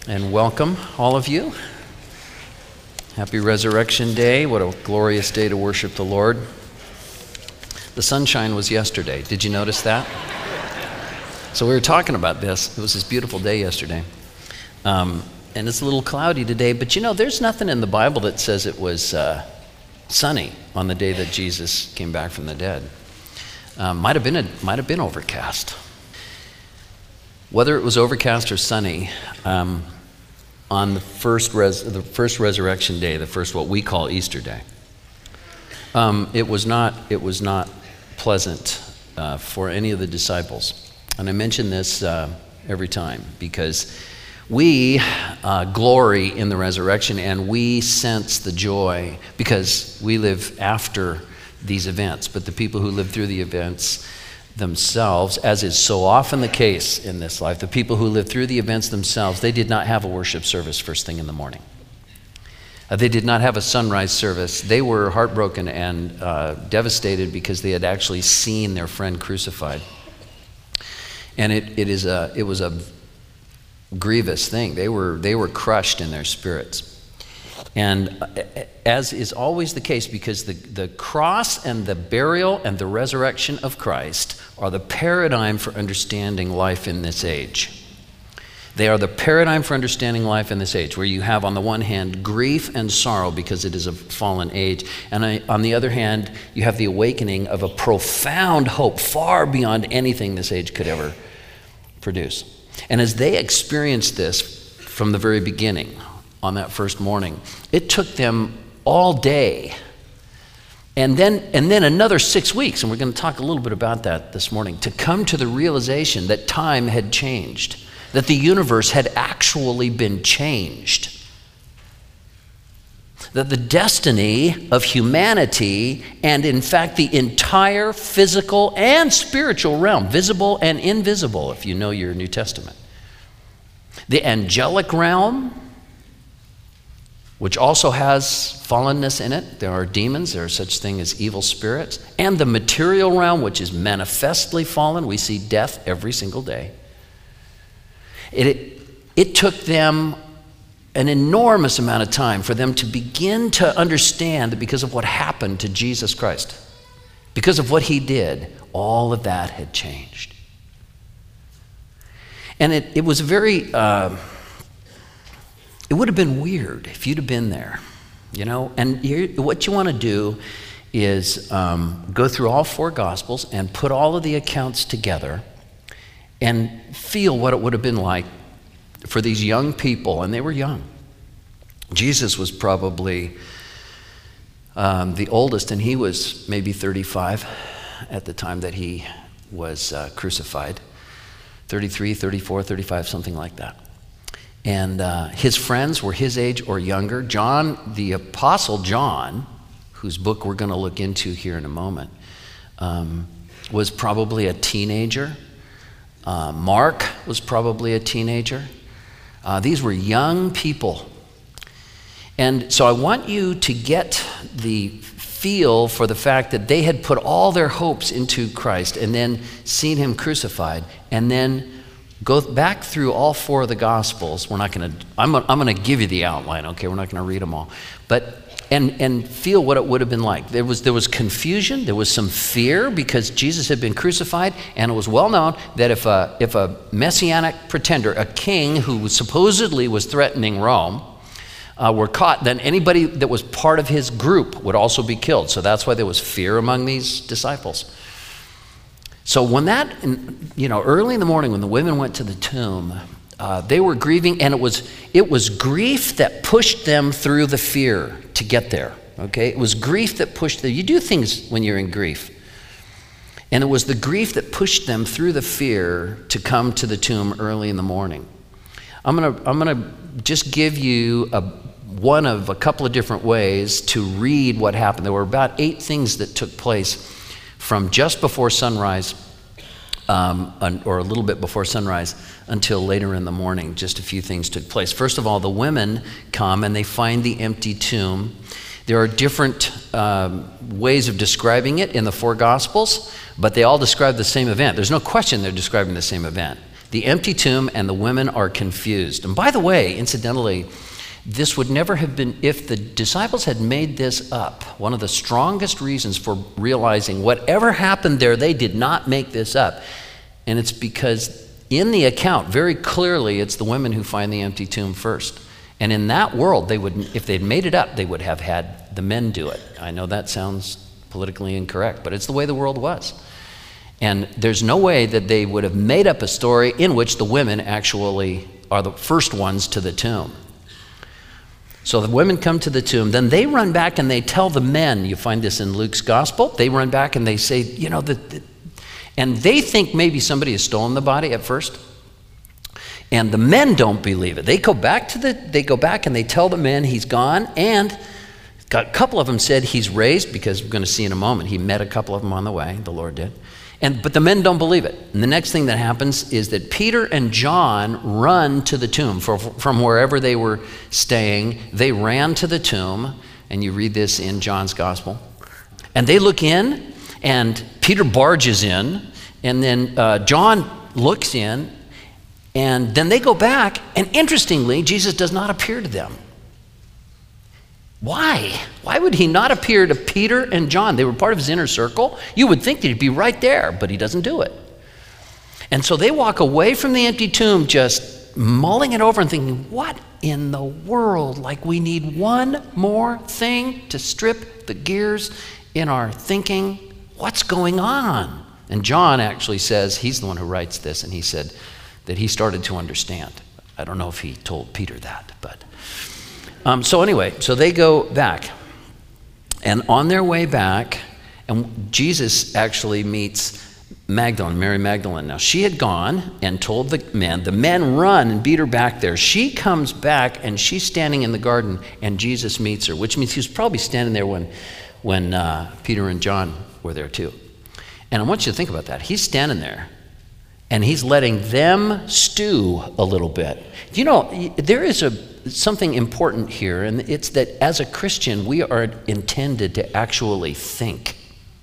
and welcome all of you. Happy Resurrection Day. What a glorious day to worship the Lord. The sunshine was yesterday. Did you notice that? So we were talking about this. It was this beautiful day yesterday. And it's a little cloudy today, but you know, there's nothing in the Bible that says it was sunny on the day that Jesus came back from the dead. Might have been overcast. Whether it was overcast or sunny, on the first resurrection day, the first what we call Easter Day, it was not pleasant for any of the disciples. And I mention this every time because we glory in the resurrection and we sense the joy because we live after these events. But the people who live through the events themselves, as is so often the case in this life, the people who live through the events themselves, they did not have a worship service first thing in the morning. They did not have a sunrise service. They were heartbroken and devastated because they had actually seen their friend crucified. And it was a grievous thing. They were crushed in their spirits. And as is always the case, because the cross and the burial and the resurrection of Christ are the paradigm for understanding life in this age. They are the paradigm for understanding life in this age, where you have on the one hand grief and sorrow because it is a fallen age, and on the other hand you have the awakening of a profound hope far beyond anything this age could ever produce. And as they experienced this from the very beginning, on that first morning, it took them all day and then another 6 weeks, and we're going to talk a little bit about that this morning, to come to the realization that time had changed, that the universe had actually been changed, that the destiny of humanity and in fact the entire physical and spiritual realm, visible and invisible if you know your New Testament, the angelic realm, which also has fallenness in it. There are demons, there are such things as evil spirits, and the material realm, which is manifestly fallen. We see death every single day. It took them an enormous amount of time for them to begin to understand that because of what happened to Jesus Christ, because of what he did, all of that had changed. And it was very... it would have been weird if you'd have been there, you know? And what you want to do is go through all four Gospels and put all of the accounts together and feel what it would have been like for these young people, and they were young. Jesus was probably the oldest, and he was maybe 35 at the time that he was crucified. 33, 34, 35, something like that. And his friends were his age or younger. John, the Apostle John, whose book we're going to look into here in a moment, was probably a teenager. Mark was probably a teenager. These were young people. And so I want you to get the feel for the fact that they had put all their hopes into Christ and then seen him crucified and then go back through all four of the Gospels. I'm going to give you the outline, okay? We're not going to read them all. But and feel what it would have been like. There was confusion, there was some fear because Jesus had been crucified, and it was well known that if a messianic pretender, a king who supposedly was threatening Rome, were caught, then anybody that was part of his group would also be killed. So that's why there was fear among these disciples. So when early in the morning when the women went to the tomb, they were grieving, and it was grief that pushed them through the fear to get there, okay? It was grief that pushed them. You do things when you're in grief. And it was the grief that pushed them through the fear to come to the tomb early in the morning. I'm gonna just give you one of a couple of different ways to read what happened. There were about 8 things that took place from just before sunrise, or a little bit before sunrise, until later in the morning. Just a few things took place. First of all, the women come and they find the empty tomb. There are different ways of describing it in the four Gospels, but they all describe the same event. There's no question they're describing the same event. the empty tomb, and the women are confused. And by the way, incidentally, this would never have been, if the disciples had made this up, one of the strongest reasons for realizing whatever happened there, they did not make this up. And it's because in the account, very clearly, it's the women who find the empty tomb first. And in that world, they would, if they'd made it up, they would have had the men do it. I know that sounds politically incorrect, but it's the way the world was. And there's no way that they would have made up a story in which the women actually are the first ones to the tomb. So the women come to the tomb, then they run back and they tell the men, you find this in Luke's gospel, they run back and they say, you know, and they think maybe somebody has stolen the body at first. And the men don't believe it. They go back and they tell the men he's gone, and a couple of them said he's raised, because we're going to see in a moment, he met a couple of them on the way, the Lord did. But the men don't believe it. And the next thing that happens is that Peter and John run to the tomb from wherever they were staying. They ran to the tomb, and you read this in John's gospel. And they look in, and Peter barges in, and then John looks in, and then they go back, and interestingly, Jesus does not appear to them. Why? Why would he not appear to Peter and John? They were part of his inner circle. You would think that he'd be right there, but he doesn't do it. And so they walk away from the empty tomb just mulling it over and thinking, what in the world? Like, we need one more thing to strip the gears in our thinking. What's going on? And John actually says, he's the one who writes this, and he said that he started to understand. I don't know if he told Peter that, but... So anyway, so they go back. And on their way back, and Jesus actually meets Magdalene, Mary Magdalene. Now, she had gone and told the men run and beat her back there. She comes back, and she's standing in the garden, and Jesus meets her, which means he was probably standing there when Peter and John were there too. And I want you to think about that. He's standing there, and he's letting them stew a little bit. You know, there is something important here, and it's that as a Christian, we are intended to actually think.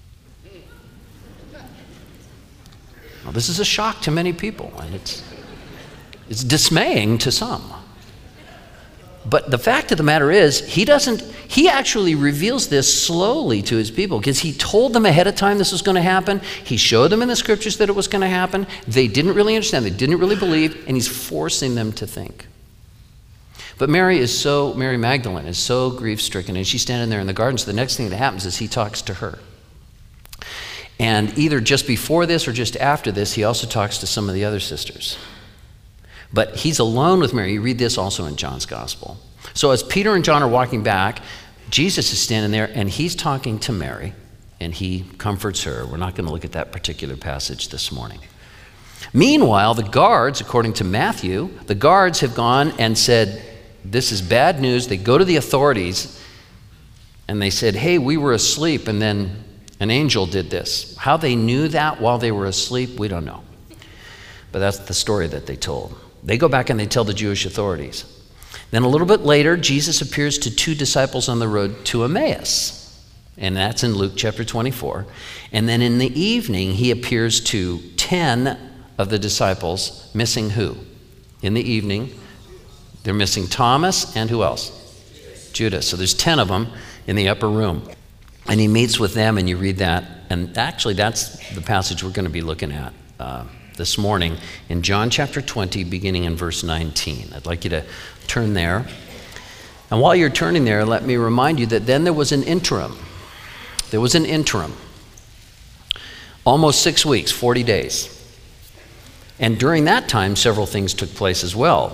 Now, this is a shock to many people, and it's dismaying to some. But the fact of the matter is, he actually reveals this slowly to his people, because he told them ahead of time this was going to happen. He showed them in the scriptures that it was going to happen. They didn't really understand. They didn't really believe, and he's forcing them to think. But Mary Magdalene is so grief-stricken, and she's standing there in the garden. So the next thing that happens is he talks to her. And either just before this or just after this, he also talks to some of the other sisters. But he's alone with Mary. You read this also in John's gospel. So as Peter and John are walking back, Jesus is standing there, and he's talking to Mary, and he comforts her. We're not going to look at that particular passage this morning. Meanwhile, the guards, according to Matthew, the guards have gone and said, this is bad news. They go to the authorities, and they said, hey, we were asleep, and then an angel did this. How they knew that while they were asleep, we don't know. But that's the story that they told. They go back and they tell the Jewish authorities. Then a little bit later, Jesus appears to 2 disciples on the road to Emmaus. And that's in Luke chapter 24. And then in the evening, he appears to 10 of the disciples, missing who? In the evening, they're missing Thomas and who else? Judas. So there's 10 of them in the upper room. And he meets with them, and you read that. And actually, that's the passage we're going to be looking at this morning in John chapter 20, beginning in verse 19. I'd like you to turn there. And while you're turning there, let me remind you that then there was an interim. There was an interim. Almost 6 weeks, 40 days. And during that time, several things took place as well.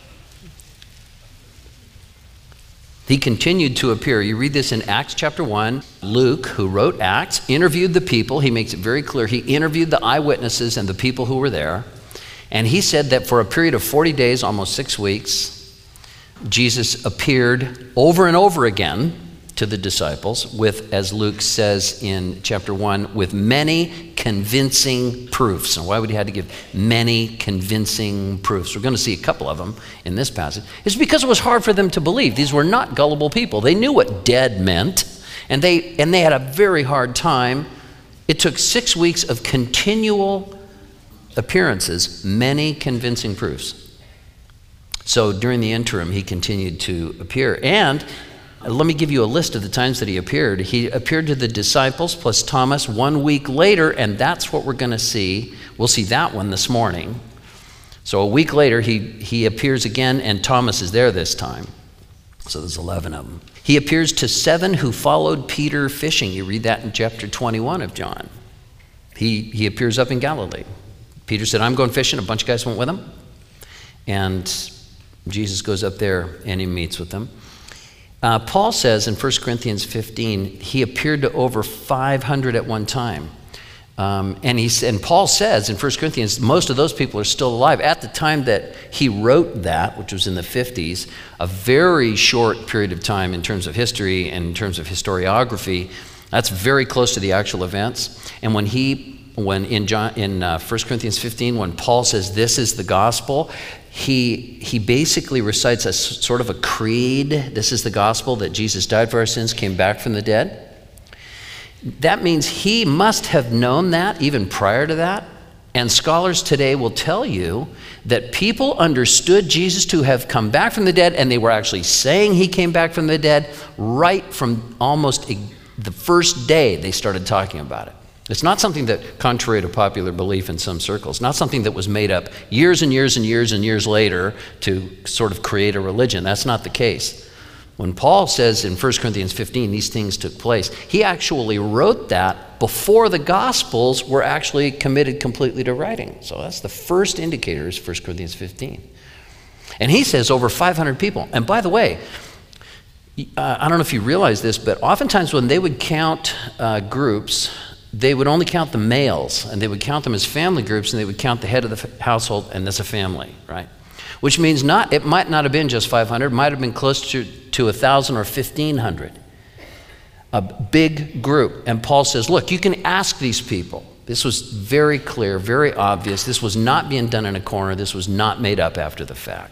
He continued to appear. You read this in Acts chapter 1. Luke, who wrote Acts, interviewed the people. He makes it very clear. He interviewed the eyewitnesses and the people who were there. And he said that for a period of 40 days, almost 6 weeks, Jesus appeared over and over again to the disciples with, as Luke says in chapter 1, with many convincing proofs. And why would he have to give many convincing proofs? We're going to see a couple of them in this passage. It's because it was hard for them to believe. These were not gullible people. They knew what dead meant, and they had a very hard time. It took 6 weeks of continual appearances, many convincing proofs. So during the interim, he continued to appear. And let me give you a list of the times that he appeared. He appeared to the disciples plus Thomas 1 week later, and that's what we're going to see. We'll see that one this morning. So a week later, he appears again, and Thomas is there this time. So there's 11 of them. He appears to 7 who followed Peter fishing. You read that in chapter 21 of John. He appears up in Galilee. Peter said, I'm going fishing. A bunch of guys went with him. And Jesus goes up there and he meets with them. Paul says in 1 Corinthians 15, he appeared to over 500 at one time. And Paul says in 1 Corinthians, most of those people are still alive. At the time that he wrote that, which was in the 50s, a very short period of time in terms of history and in terms of historiography, that's very close to the actual events. And when in 1 Corinthians 15, when Paul says this is the gospel, he basically recites a sort of a creed. This is the gospel, that Jesus died for our sins, came back from the dead. That means he must have known that even prior to that. And scholars today will tell you that people understood Jesus to have come back from the dead, and they were actually saying he came back from the dead right from almost the first day they started talking about it. It's not something that, contrary to popular belief in some circles, not something that was made up years and years and years and years later to sort of create a religion. That's not the case. When Paul says in 1 Corinthians 15 these things took place, he actually wrote that before the Gospels were actually committed completely to writing. So that's the first indicator, is 1 Corinthians 15. And he says over 500 people. And by the way, I don't know if you realize this, but oftentimes when they would count groups, they would only count the males, and they would count them as family groups, and they would count the head of the household, and that's a family, right? Which means it might not have been just 500, it might have been close to 1,000 or 1,500. A big group. And Paul says, look, you can ask these people. This was very clear, very obvious. This was not being done in a corner. This was not made up after the fact.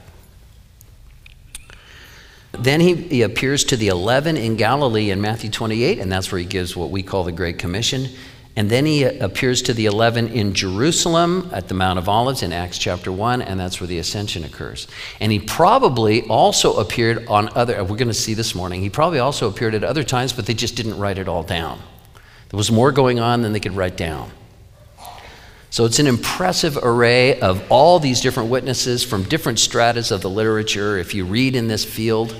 Then he appears to the 11 in Galilee in Matthew 28, and that's where he gives what we call the Great Commission. And then he appears to the 11 in Jerusalem at the Mount of Olives in Acts chapter 1, and that's where the ascension occurs. And he probably also appeared on we're going to see this morning, he probably also appeared at other times, but they just didn't write it all down. There was more going on than they could write down. So it's an impressive array of all these different witnesses from different stratas of the literature. If you read in this field,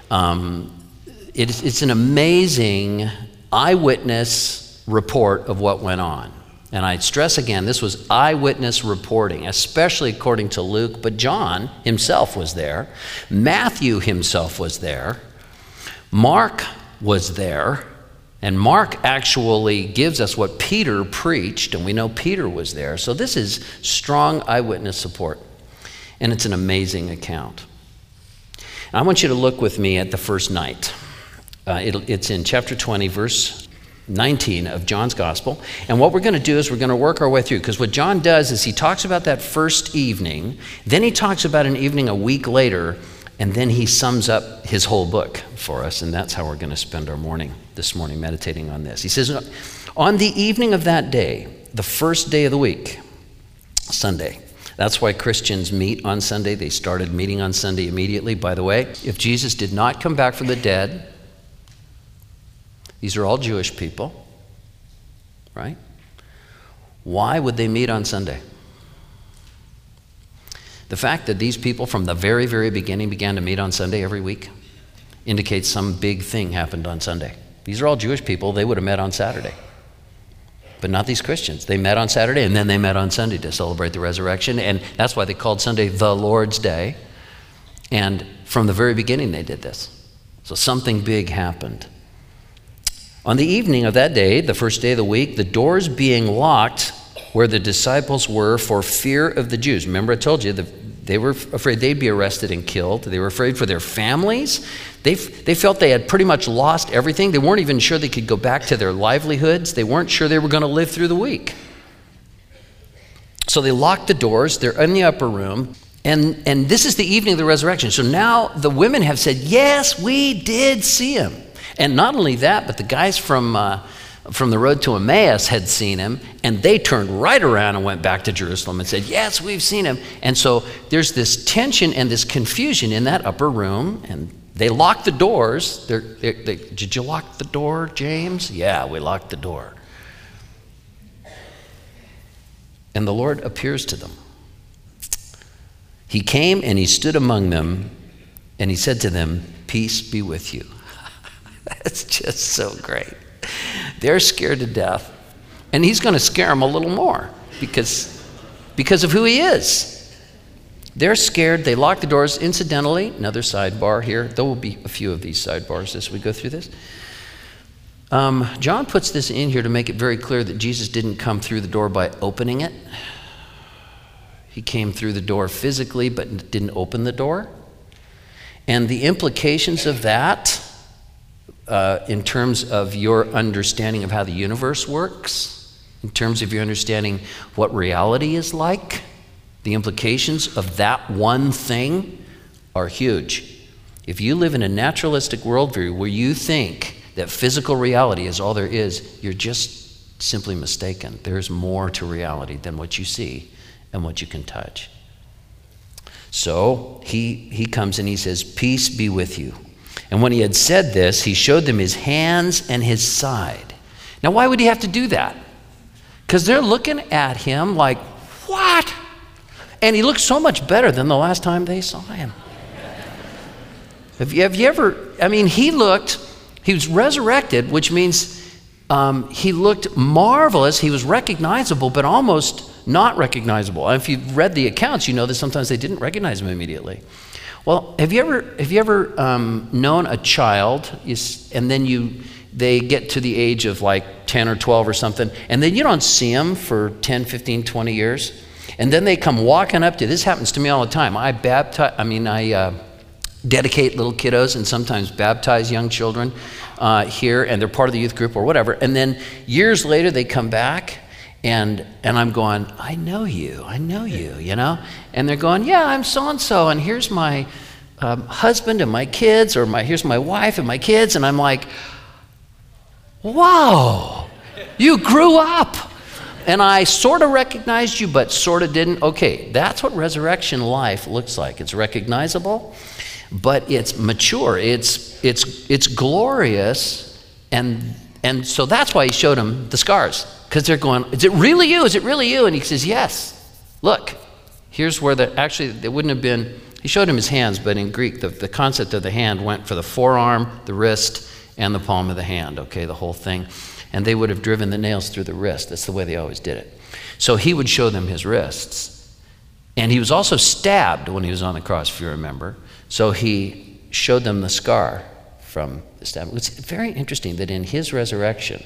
it's an amazing eyewitness report of what went on. And I stress again, this was eyewitness reporting, especially according to Luke, but John himself was there. Matthew himself was there. Mark was there. And Mark actually gives us what Peter preached, and we know Peter was there. So this is strong eyewitness support, and it's an amazing account. And I want you to look with me at the first night. It's in chapter 20, verse 19 of John's Gospel. And what we're going to do is we're going to work our way through, because what John does is he talks about that first evening, then he talks about an evening a week later, and then he sums up his whole book for us, and that's how we're going to spend our morning this morning meditating on this. He says, on the evening of that day, the first day of the week, Sunday. That's why Christians meet on Sunday. They started meeting on Sunday immediately. By the way, if Jesus did not come back from the dead, these are all Jewish people, right? Why would they meet on Sunday? The fact that these people from the very, very beginning began to meet on Sunday every week indicates some big thing happened on Sunday. These are all Jewish people. They would have met on Saturday. But not these Christians. They met on Saturday, and then they met on Sunday to celebrate the resurrection. And that's why they called Sunday the Lord's Day. And from the very beginning, they did this. So something big happened. On the evening of that day, the first day of the week, the doors being locked where the disciples were for fear of the Jews. Remember, I told you they were afraid they'd be arrested and killed. They were afraid for their families. They felt they had pretty much lost everything. They weren't even sure they could go back to their livelihoods. They weren't sure they were going to live through the week. So they locked the doors. They're in the upper room. And this is the evening of the resurrection. So now the women have said, yes, we did see him. And not only that, but the guys from from the road to Emmaus had seen him, and they turned right around and went back to Jerusalem and said, yes, we've seen him. And so there's this tension and this confusion in that upper room, and they locked the doors. Did you lock the door, James? Yeah, we locked the door. And the Lord appears to them. He came and he stood among them, and he said to them, peace be with you. That's just so great. They're scared to death, and he's going to scare them a little more because of who he is. They're scared. They lock the doors. Incidentally, another sidebar here. There will be a few of these sidebars as we go through this. John puts this in here to make it very clear that Jesus didn't come through the door by opening it. He came through the door physically, but didn't open the door. And the implications of that, in terms of your understanding of how the universe works, in terms of your understanding what reality is like, the implications of that one thing are huge. If you live in a naturalistic worldview where you think that physical reality is all there is, you're just simply mistaken. There's more to reality than what you see and what you can touch. So he comes and he says, peace be with you. And when he had said this, he showed them his hands and his side. Now, why would he have to do that? Because they're looking at him like, what? And he looks so much better than the last time they saw him. Have you ever, he was resurrected, which means he looked marvelous. He was recognizable, but almost not recognizable. And if you've read the accounts, you know that sometimes they didn't recognize him immediately. Well, have you ever known a child, and then they get to the age of like 10 or 12 or something, and then you don't see them for 10, 15, 20 years, and then they come walking up to you. This happens to me all the time. I dedicate little kiddos and sometimes baptize young children here, and they're part of the youth group or whatever, and then years later they come back, and I'm going, I know you, you know? And they're going, yeah, I'm so-and-so, and here's my husband and my kids, or here's my wife and my kids, and I'm like, wow, you grew up. And I sort of recognized you, but sort of didn't. Okay, that's what resurrection life looks like. It's recognizable, but it's mature, it's glorious, and so that's why he showed them the scars. Because they're going, is it really you? Is it really you? And he says, yes. Look, here's where they wouldn't have been. He showed him his hands, but in Greek, the concept of the hand went for the forearm, the wrist, and the palm of the hand, okay, the whole thing. And they would have driven the nails through the wrist. That's the way they always did it. So he would show them his wrists. And he was also stabbed when he was on the cross, if you remember. So he showed them the scar from the stab. It's very interesting that in his resurrection,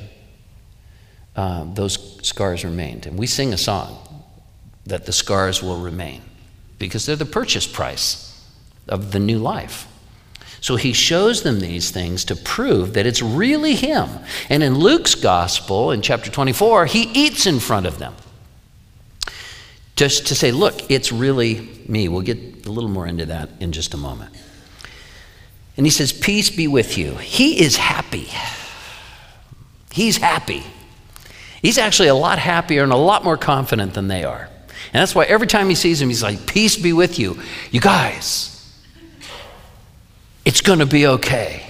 those scars remained. And we sing a song that the scars will remain because they're the purchase price of the new life. So he shows them these things to prove that it's really him. And in Luke's gospel, in chapter 24, he eats in front of them. Just to say, look, it's really me. We'll get a little more into that in just a moment. And he says, peace be with you. He is happy. He's happy. He's actually a lot happier and a lot more confident than they are. And that's why every time he sees them, he's like, peace be with you. You guys, it's going to be okay.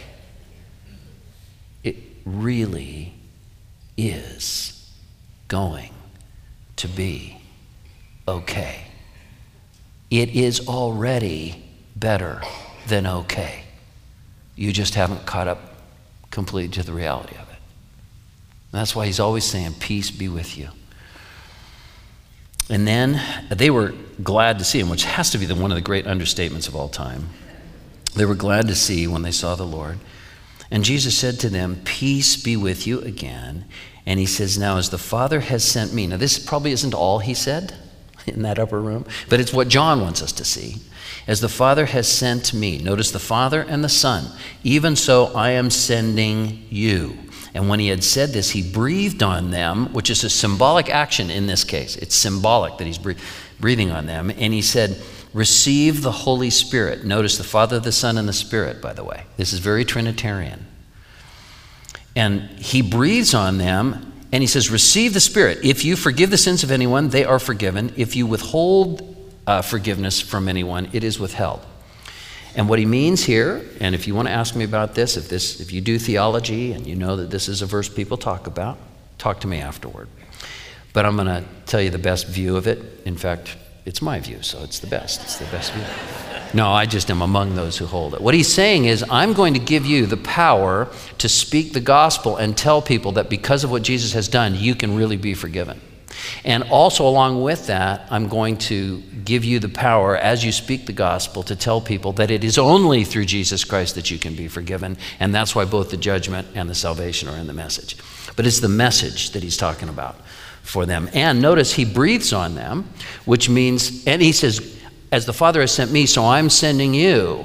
It really is going to be okay. It is already better than okay. You just haven't caught up completely to the reality of it. And that's why he's always saying, peace be with you. And then they were glad to see him, which has to be one of the great understatements of all time. They were glad to see when they saw the Lord. And Jesus said to them, peace be with you again. And he says, now as the Father has sent me. Now this probably isn't all he said in that upper room, but it's what John wants us to see. As the Father has sent me. Notice the Father and the Son. Even so I am sending you. And when he had said this, he breathed on them, which is a symbolic action in this case. It's symbolic that he's breathing on them. And he said, receive the Holy Spirit. Notice the Father, the Son, and the Spirit, by the way. This is very Trinitarian. And he breathes on them, and he says, receive the Spirit. If you forgive the sins of anyone, they are forgiven. If you withhold forgiveness from anyone, it is withheld. And what he means here, and if you want to ask me about this, if you do theology and you know that this is a verse people talk about, talk to me afterward. But I'm going to tell you the best view of it. In fact, it's my view, so it's the best. It's the best view. No, I just am among those who hold it. What he's saying is, I'm going to give you the power to speak the gospel and tell people that because of what Jesus has done, you can really be forgiven. And also along with that, I'm going to give you the power as you speak the gospel to tell people that it is only through Jesus Christ that you can be forgiven. And that's why both the judgment and the salvation are in the message. But it's the message that he's talking about for them. And notice he breathes on them, which means, and he says, as the Father has sent me, so I'm sending you.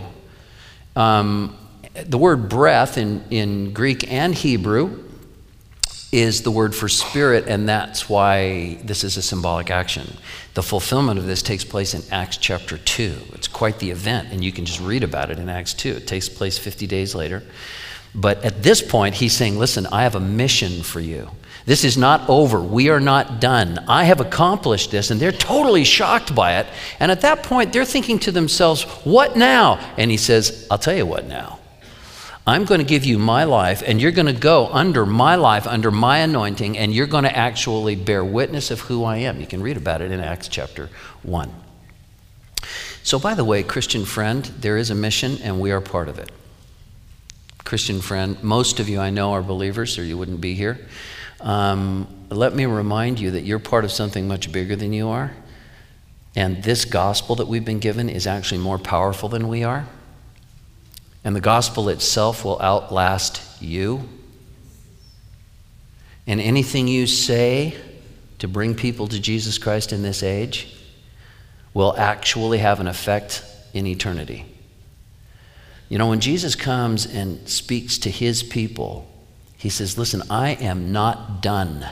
The word breath in Greek and Hebrew is the word for spirit, and that's why this is a symbolic action. The fulfillment of this takes place in Acts chapter 2. It's quite the event, and you can just read about it in Acts 2. It takes place 50 days later. But at this point, he's saying, listen, I have a mission for you. This is not over. We are not done. I have accomplished this, and they're totally shocked by it. And at that point, they're thinking to themselves, what now? And he says, I'll tell you what now. I'm going to give you my life, and you're going to go under my life, under my anointing, and you're going to actually bear witness of who I am. You can read about it in Acts chapter 1. So by the way, Christian friend, there is a mission, and we are part of it. Christian friend, most of you I know are believers, or you wouldn't be here. Let me remind you that you're part of something much bigger than you are. And this gospel that we've been given is actually more powerful than we are. And the gospel itself will outlast you. And anything you say to bring people to Jesus Christ in this age will actually have an effect in eternity. You know, when Jesus comes and speaks to his people, he says, listen, I am not done.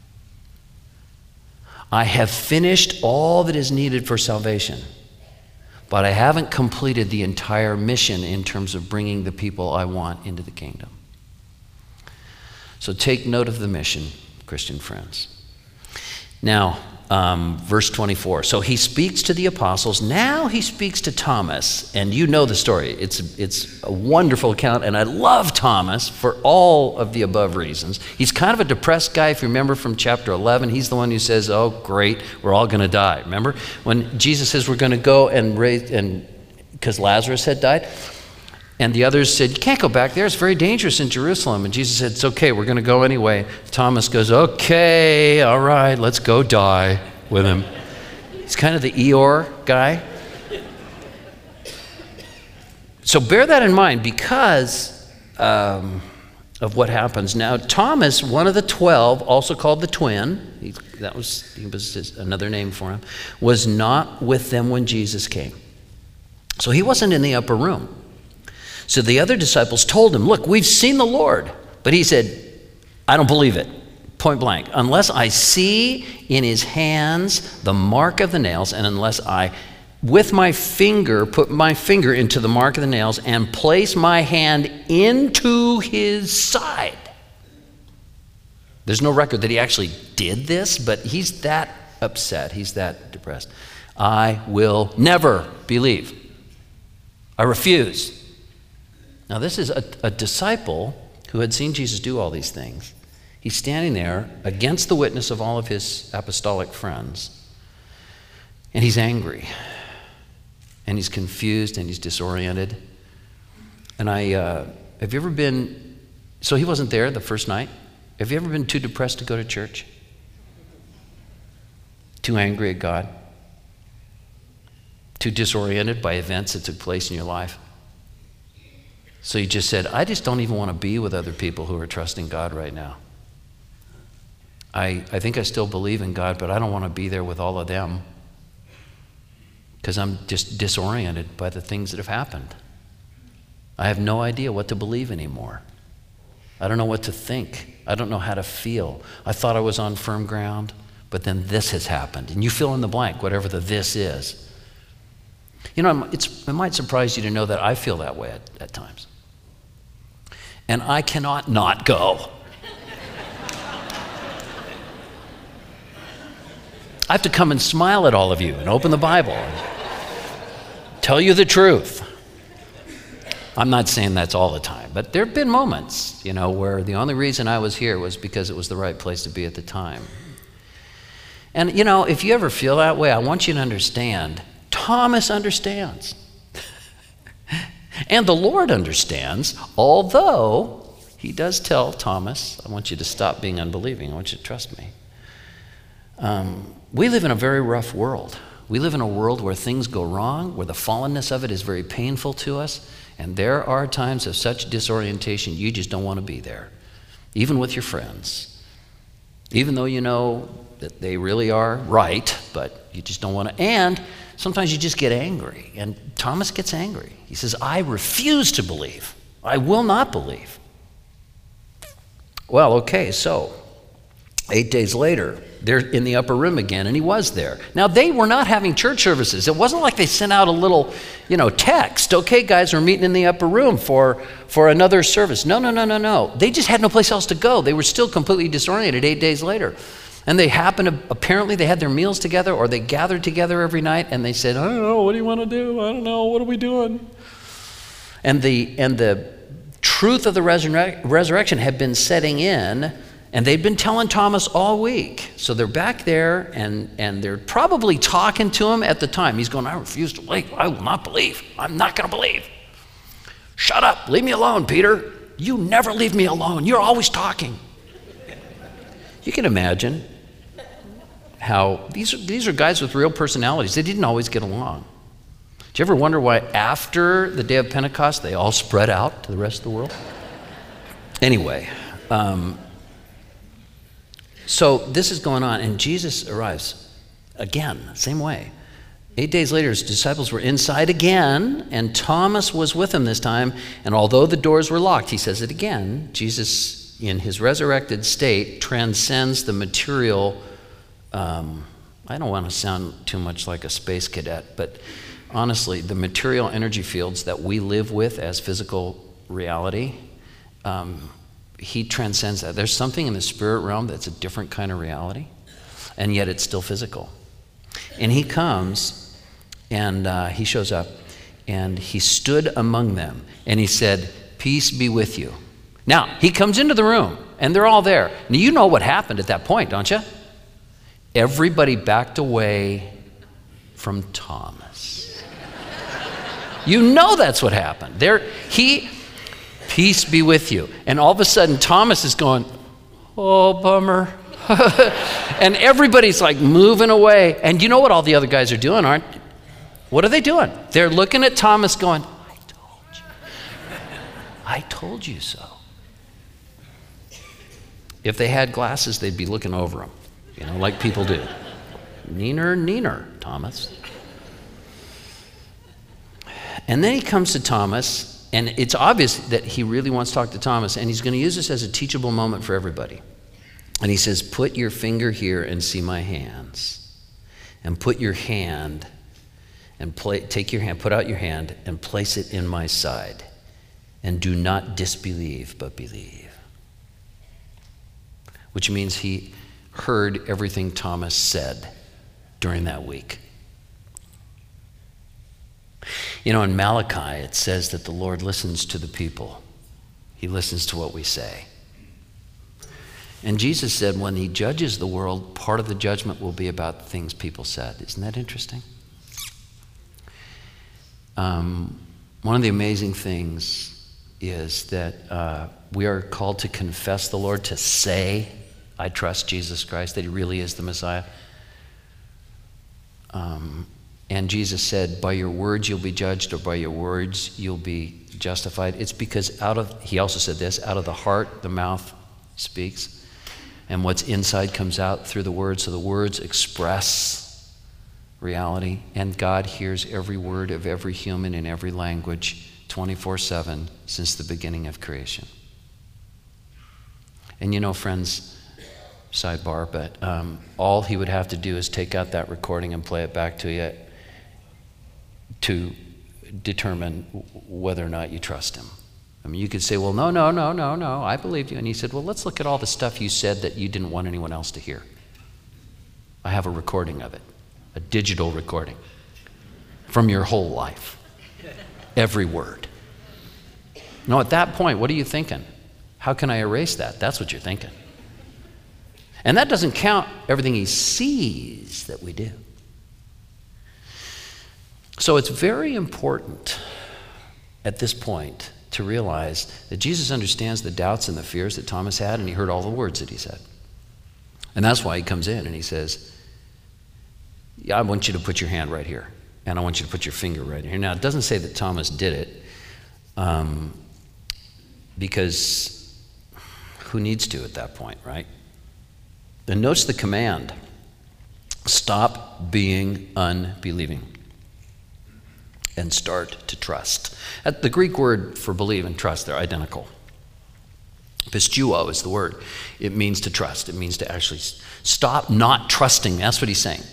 I have finished all that is needed for salvation, but I haven't completed the entire mission in terms of bringing the people I want into the kingdom. So take note of the mission, Christian friends. Now, verse 24. So he speaks to the apostles. Now he speaks to Thomas. And you know the story. It's a wonderful account. And I love Thomas for all of the above reasons. He's kind of a depressed guy. If you remember from chapter 11, he's the one who says, oh, great, we're all going to die. Remember? When Jesus says we're going to go and raise, and because Lazarus had died. And the others said, you can't go back there. It's very dangerous in Jerusalem. And Jesus said, it's okay. We're going to go anyway. Thomas goes, okay, all right, let's go die with him. He's kind of the Eeyore guy. So bear that in mind because of what happens. Now, Thomas, one of the 12, also called the twin, he was another name for him, was not with them when Jesus came. So he wasn't in the upper room. So the other disciples told him, look, we've seen the Lord. But he said, I don't believe it, point blank. Unless I see in his hands the mark of the nails, and unless I, with my finger, put my finger into the mark of the nails and place my hand into his side. There's no record that he actually did this, but he's that upset. He's that depressed. I will never believe. I refuse. Now, this is a disciple who had seen Jesus do all these things. He's standing there against the witness of all of his apostolic friends, and he's angry, and he's confused, and he's disoriented. And have you ever been, so he wasn't there the first night. Have you ever been too depressed to go to church? Too angry at God? Too disoriented by events that took place in your life? So you just said, I just don't even want to be with other people who are trusting God right now. I think I still believe in God, but I don't want to be there with all of them because I'm just disoriented by the things that have happened. I have no idea what to believe anymore. I don't know what to think. I don't know how to feel. I thought I was on firm ground, but then this has happened. And you fill in the blank, whatever the this is. You know, it might surprise you to know that I feel that way at times. and I cannot not go. I have to come and smile at all of you and open the Bible and tell you the truth. I'm not saying that's all the time, but there have been moments, where the only reason I was here was because it was the right place to be at the time. And, if you ever feel that way, I want you to understand, Thomas understands. And the Lord understands, although he does tell Thomas, I want you to stop being unbelieving. I want you to trust me. We live in a very rough world. We live in a world where things go wrong, where the fallenness of it is very painful to us. And there are times of such disorientation, you just don't want to be there, even with your friends. Even though you know that they really are right, but you just don't want to. And sometimes you just get angry. And Thomas gets angry. He says, I refuse to believe. I will not believe. Well, okay, so 8 days later, they're in the upper room again, and he was there. Now, they were not having church services. It wasn't like they sent out a little, text. Okay, guys, we're meeting in the upper room for another service. No. They just had no place else to go. They were still completely disoriented 8 days later. And they apparently they had their meals together, or they gathered together every night, and they said, I don't know, what do you want to do? I don't know, what are we doing? And the truth of the resurrection had been setting in, and they'd been telling Thomas all week. So they're back there, and they're probably talking to him at the time. He's going, I refuse to believe. I will not believe. I'm not going to believe. Shut up. Leave me alone, Peter. You never leave me alone. You're always talking. You can imagine how these are guys with real personalities. They didn't always get along. Do you ever wonder why after the day of Pentecost they all spread out to the rest of the world? Anyway, so this is going on, and Jesus arrives again, same way. 8 days later, his disciples were inside again, and Thomas was with them this time. And although the doors were locked, he says it again, Jesus, in his resurrected state, transcends the material. I don't want to sound too much like a space cadet, but honestly, the material energy fields that we live with as physical reality, he transcends that. There's something in the spirit realm that's a different kind of reality, and yet it's still physical. And he comes, and he shows up, and he stood among them, and he said, peace be with you. Now, he comes into the room, and they're all there. Now, you know what happened at that point, don't you? Everybody backed away from Thomas. You know that's what happened. Peace be with you. And all of a sudden, Thomas is going, oh, bummer. And everybody's like moving away. And you know what all the other guys are doing, aren't they? What are they doing? They're looking at Thomas going, I told you. I told you so. If they had glasses, they'd be looking over them, like people do. Neener, Thomas. And then he comes to Thomas, and it's obvious that he really wants to talk to Thomas, and he's going to use this as a teachable moment for everybody. And he says, put your finger here and see my hands. And put your hand, and take your hand, put out your hand, and place it in my side. And do not disbelieve, but believe. Which means he heard everything Thomas said during that week. In Malachi, it says that the Lord listens to the people. He listens to what we say. And Jesus said when he judges the world, part of the judgment will be about the things people said. Isn't that interesting? One of the amazing things is that we are called to confess the Lord, to say, I trust Jesus Christ, that he really is the Messiah. And Jesus said, by your words you'll be judged, or by your words you'll be justified. It's because he also said this, out of the heart the mouth speaks, and what's inside comes out through the words. So the words express reality, and God hears every word of every human in every language 24/7 since the beginning of creation. And friends, sidebar, but all he would have to do is take out that recording and play it back to you to determine whether or not you trust him. I mean, you could say, well, no, I believed you. And he said, well, let's look at all the stuff you said that you didn't want anyone else to hear. I have a recording of it, a digital recording from your whole life, every word. No, at that point, what are you thinking? How can I erase that? That's what you're thinking. And that doesn't count everything he sees that we do. So it's very important at this point to realize that Jesus understands the doubts and the fears that Thomas had, and he heard all the words that he said. And that's why he comes in and he says, yeah, I want you to put your hand right here, and I want you to put your finger right here. Now, it doesn't say that Thomas did it, because who needs to at that point, right? And notice the command, stop being unbelieving and start to trust. The Greek word for believe and trust, they're identical. Pistuo is the word. It means to trust. It means to actually stop not trusting. That's what he's saying.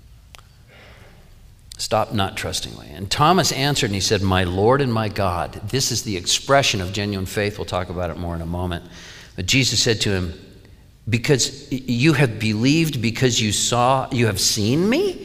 Stop not trusting me. And Thomas answered and he said, my Lord and my God. This is the expression of genuine faith. We'll talk about it more in a moment. But Jesus said to him, because you have believed because you have seen me?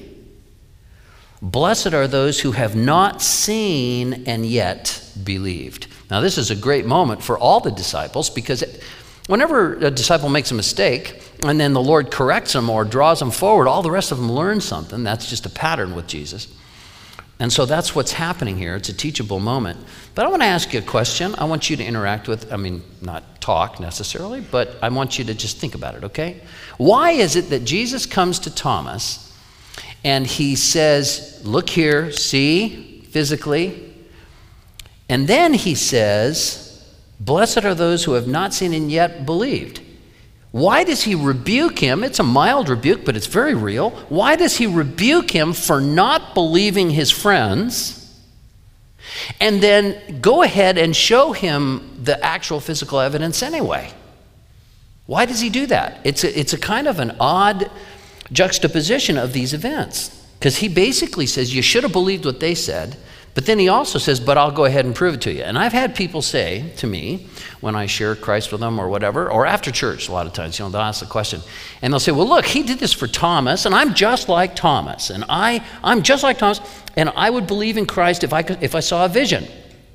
Blessed are those who have not seen and yet believed. Now, this is a great moment for all the disciples, because whenever a disciple makes a mistake and then the Lord corrects them or draws them forward, all the rest of them learn something. That's just a pattern with Jesus. And so that's what's happening here. It's a teachable moment. But I want to ask you a question. I want you to interact with, not talk necessarily, but I want you to just think about it, okay? Why is it that Jesus comes to Thomas and he says, look here, see, physically. And then he says, blessed are those who have not seen and yet believed. Why does he rebuke him? It's a mild rebuke, but it's very real. Why does he rebuke him for not believing his friends and then go ahead and show him the actual physical evidence anyway? Why does he do that? It's a kind of an odd juxtaposition of these events, because he basically says you should have believed what they said, but then he also says, but I'll go ahead and prove it to you. And I've had people say to me when I share Christ with them or whatever, or after church a lot of times, they'll ask the question and they'll say, well, look, he did this for Thomas and I'm just like Thomas, and I'm just like Thomas, and I would believe in Christ if I saw a vision.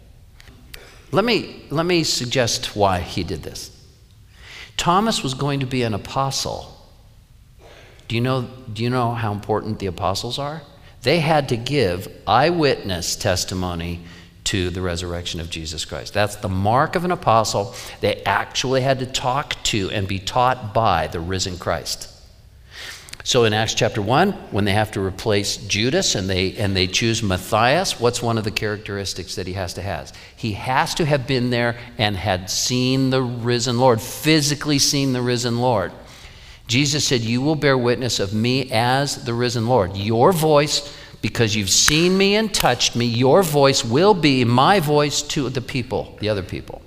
Let me suggest why he did this. Thomas was going to be an apostle. Do you know how important the apostles are? They had to give eyewitness testimony to the resurrection of Jesus Christ. That's the mark of an apostle. They actually had to talk to and be taught by the risen Christ. So in Acts chapter 1, when they have to replace Judas and they choose Matthias, what's one of the characteristics that he has to have? He has to have been there and had seen the risen Lord, physically seen the risen Lord. Jesus said, you will bear witness of me as the risen Lord. Your voice, because you've seen me and touched me, your voice will be my voice to the people, the other people.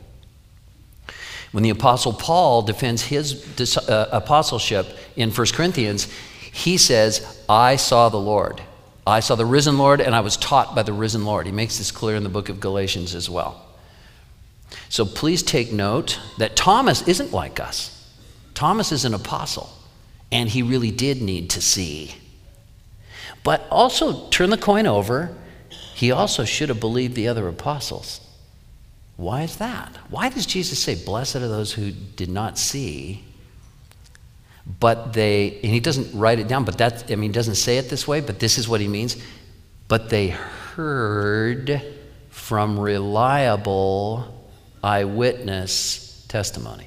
When the Apostle Paul defends his apostleship in 1 Corinthians, he says, I saw the Lord. I saw the risen Lord, and I was taught by the risen Lord. He makes this clear in the book of Galatians as well. So please take note that Thomas isn't like us. Thomas is an apostle, and he really did need to see. But also, turn the coin over, he also should have believed the other apostles. Why is that? Why does Jesus say, blessed are those who did not see, but and he doesn't write it down, but he doesn't say it this way, but this is what he means. But they heard from reliable eyewitness testimony.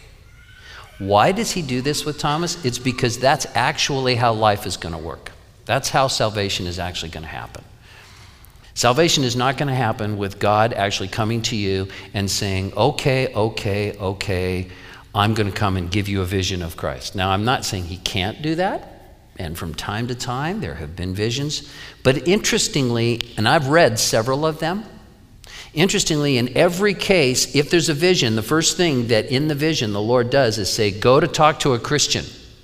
Why does he do this with Thomas? It's because that's actually how life is going to work. That's how salvation is actually going to happen. Salvation is not going to happen with God actually coming to you and saying, okay, I'm going to come and give you a vision of Christ. Now, I'm not saying he can't do that. And from time to time, there have been visions. But interestingly, and I've read several of them, interestingly, in every case, if there's a vision, the first thing that in the vision the Lord does is say, go to talk to a Christian.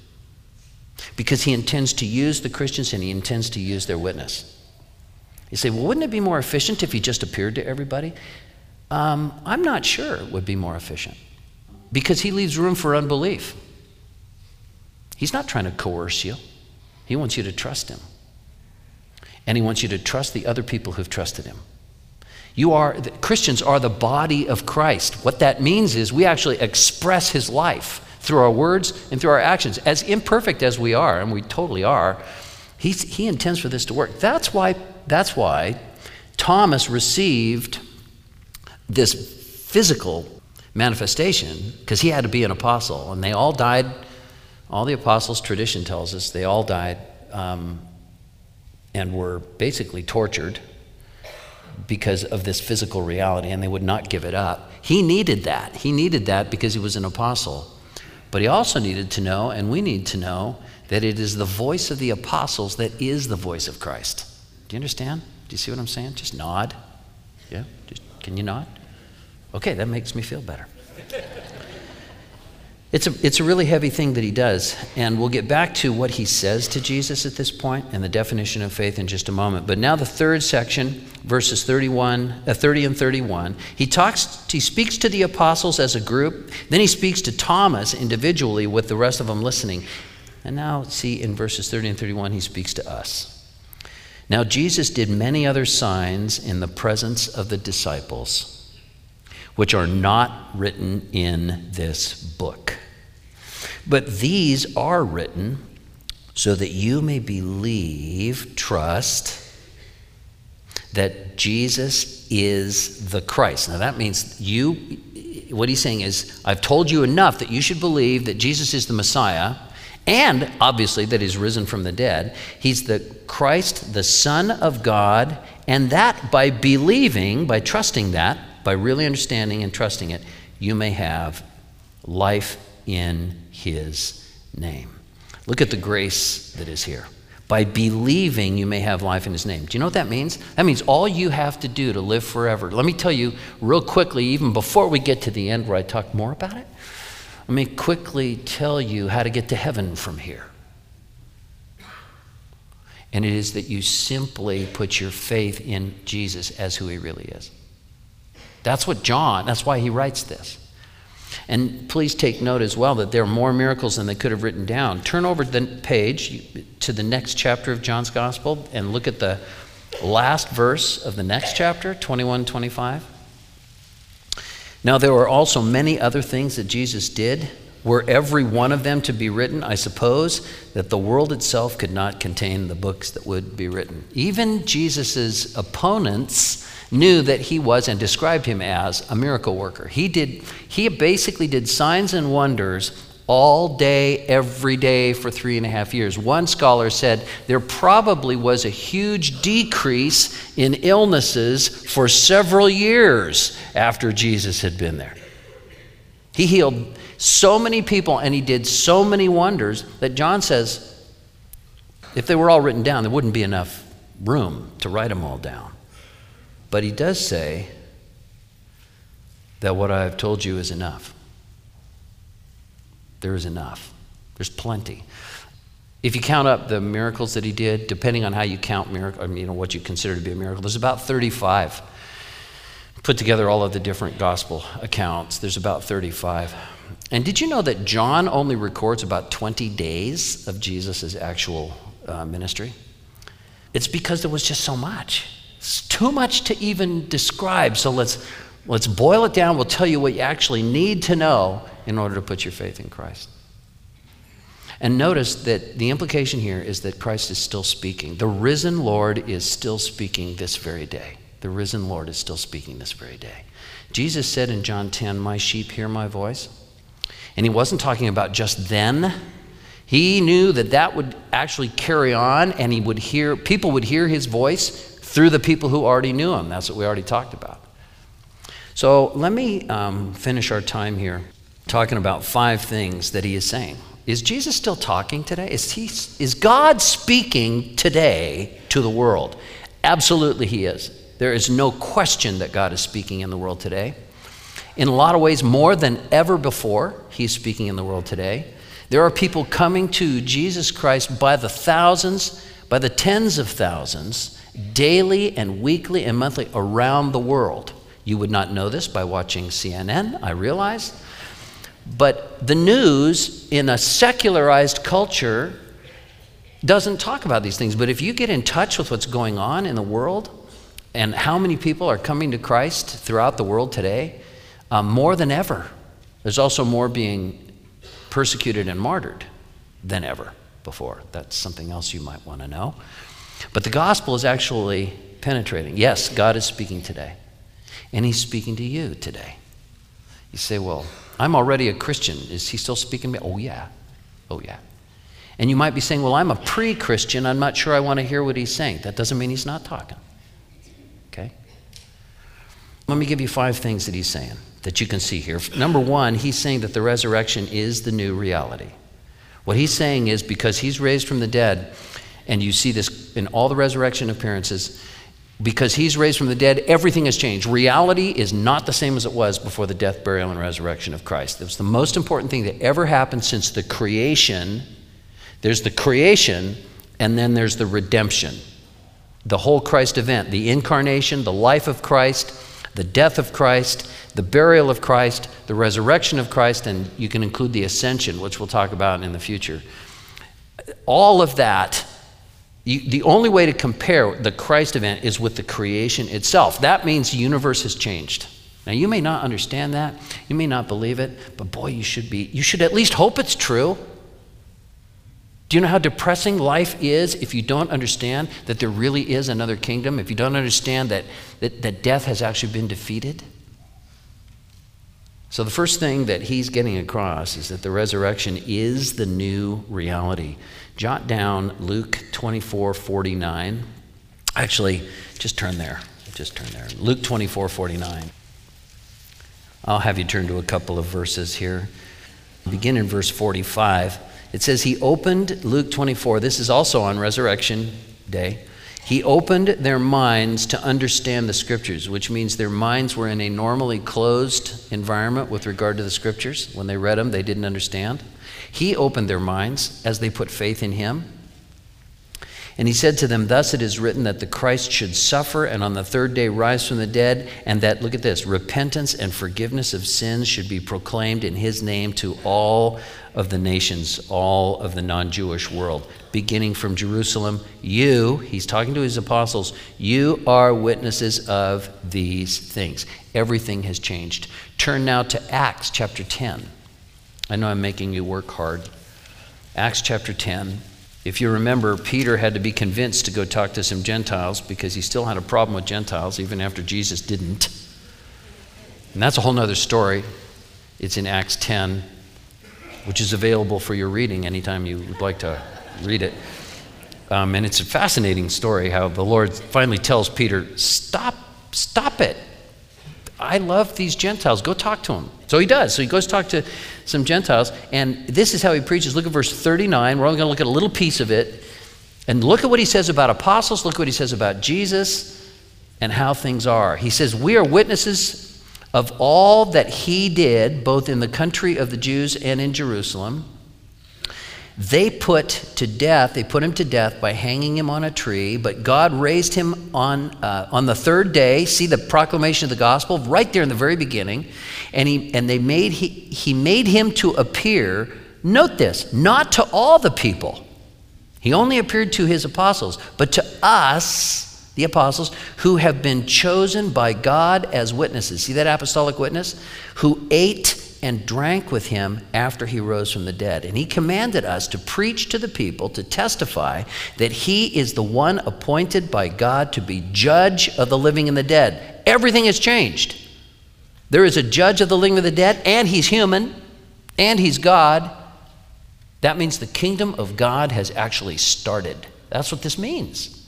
Because he intends to use the Christians and he intends to use their witness. You say, well, wouldn't it be more efficient if he just appeared to everybody? I'm not sure it would be more efficient, because he leaves room for unbelief. He's not trying to coerce you. He wants you to trust him. And he wants you to trust the other people who've trusted him. Christians are the body of Christ. What that means is we actually express his life through our words and through our actions. As imperfect as we are, and we totally are, he intends for this to work. That's why Thomas received this physical manifestation, because he had to be an apostle, and they all died. All the apostles, tradition tells us, they all died and were basically tortured because of this physical reality, and they would not give it up. He needed that. He needed that because he was an apostle. But he also needed to know, and we need to know, that it is the voice of the apostles that is the voice of Christ. Do you understand? Do you see what I'm saying? Just nod. Yeah? Can you nod? Okay, that makes me feel better. It's a really heavy thing that he does, and we'll get back to what he says to Jesus at this point and the definition of faith in just a moment. But now the third section, verses 30 and 31, he speaks to the apostles as a group, then he speaks to Thomas individually with the rest of them listening. And now, see, in verses 30 and 31, he speaks to us. Now Jesus did many other signs in the presence of the disciples, which are not written in this book. But these are written so that you may trust that Jesus is the Christ. Now that means what he's saying is, I've told you enough that you should believe that Jesus is the Messiah, and obviously that he's risen from the dead. He's the Christ, the Son of God, and that by believing, by trusting that, by really understanding and trusting it, you may have life in his name. Look at the grace that is here. By believing, you may have life in his name. Do you know what that means? That means all you have to do to live forever. Let me tell you real quickly, even before we get to the end where I talk more about it, let me quickly tell you how to get to heaven from here. And it is that you simply put your faith in Jesus as who he really is. That's why he writes this. And please take note as well that there are more miracles than they could have written down. Turn over the page to the next chapter of John's Gospel and look at the last verse of the next chapter, 21-25. Now there were also many other things that Jesus did. Were every one of them to be written, I suppose that the world itself could not contain the books that would be written. Even Jesus's opponents knew that he was and described him as a miracle worker. He basically did signs and wonders all day, every day for 3.5 years. One scholar said there probably was a huge decrease in illnesses for several years after Jesus had been there. He healed so many people and he did so many wonders that John says if they were all written down, there wouldn't be enough room to write them all down. But he does say that what I've told you is enough. There is enough. There's plenty. If you count up the miracles that he did, depending on how you count what you consider to be a miracle, there's about 35. Put together all of the different gospel accounts, there's about 35. And did you know that John only records about 20 days of Jesus' actual ministry? It's because there was just so much. It's too much to even describe. So let's boil it down. We'll tell you what you actually need to know in order to put your faith in Christ. And notice that the implication here is that Christ is still speaking. The risen Lord is still speaking this very day. The risen Lord is still speaking this very day. Jesus said in John 10, "My sheep hear my voice." And he wasn't talking about just then. He knew that would actually carry on, and people would hear his voice through the people who already knew him. That's what we already talked about. So let me finish our time here talking about 5 things that he is saying. Is Jesus still talking today? Is God speaking today to the world? Absolutely he is. There is no question that God is speaking in the world today. In a lot of ways, more than ever before, he's speaking in the world today. There are people coming to Jesus Christ by the thousands, by the tens of thousands, daily and weekly and monthly around the world. You would not know this by watching CNN, I realize. But the news in a secularized culture doesn't talk about these things. But if you get in touch with what's going on in the world and how many people are coming to Christ throughout the world today, more than ever. There's also more being persecuted and martyred than ever before. That's something else you might want to know. But the gospel is actually penetrating. Yes, God is speaking today. And he's speaking to you today. You say, well, I'm already a Christian. Is he still speaking to me? Oh, yeah. Oh, yeah. And you might be saying, well, I'm a pre-Christian. I'm not sure I want to hear what he's saying. That doesn't mean he's not talking. Okay? Let me give you 5 things that he's saying that you can see here. Number 1, he's saying that the resurrection is the new reality. What he's saying is because he's raised from the dead, and you see this in all the resurrection appearances, because he's raised from the dead, everything has changed. Reality is not the same as it was before the death, burial, and resurrection of Christ. It was the most important thing that ever happened since the creation. There's the creation, and then there's the redemption. The whole Christ event, the incarnation, the life of Christ, the death of Christ, the burial of Christ, the resurrection of Christ, and you can include the ascension, which we'll talk about in the future. All of that, the only way to compare the Christ event is with the creation itself. That means the universe has changed. Now, you may not understand that. You may not believe it, but boy, you should at least hope it's true. Do you know how depressing life is if you don't understand that there really is another kingdom? If you don't understand that death has actually been defeated? So the first thing that he's getting across is that the resurrection is the new reality. Jot down Luke 24:49. Actually, just turn there. Luke 24:49. I'll have you turn to a couple of verses here. Begin in verse 45. It says, he opened, Luke 24, this is also on Resurrection Day. He opened their minds to understand the scriptures, which means their minds were in a normally closed environment with regard to the scriptures. When they read them, they didn't understand. He opened their minds as they put faith in him. And he said to them, thus it is written that the Christ should suffer and on the 3rd day rise from the dead, and that, look at this, repentance and forgiveness of sins should be proclaimed in his name to all of the nations, all of the non-Jewish world, beginning from Jerusalem. You, he's talking to his apostles, you are witnesses of these things. Everything has changed. Turn now to Acts chapter 10. I know I'm making you work hard. Acts chapter 10. If you remember, Peter had to be convinced to go talk to some Gentiles because he still had a problem with Gentiles even after Jesus didn't. And that's a whole nother story. It's in Acts 10, which is available for your reading anytime you would like to read it. And it's a fascinating story how the Lord finally tells Peter, stop it. I love these Gentiles. Go talk to them. So he does. So he goes talk to some Gentiles, and this is how he preaches. Look at verse 39. We're only going to look at a little piece of it. And look at what he says about apostles. Look what he says about Jesus and how things are. He says, we are witnesses of all that he did, both in the country of the Jews and in Jerusalem. They put him to death by hanging him on a tree, but God raised him on the 3rd day. See the proclamation of the gospel right there in the very beginning. And he made him to appear, note this, not to all the people. He only appeared to his apostles, but to us, the apostles, who have been chosen by God as witnesses. See that apostolic witness? Who ate and drank with him after he rose from the dead. And he commanded us to preach to the people, to testify that he is the one appointed by God to be judge of the living and the dead. Everything has changed. There is a judge of the living and the dead, and he's human, and he's God. That means the kingdom of God has actually started. That's what this means.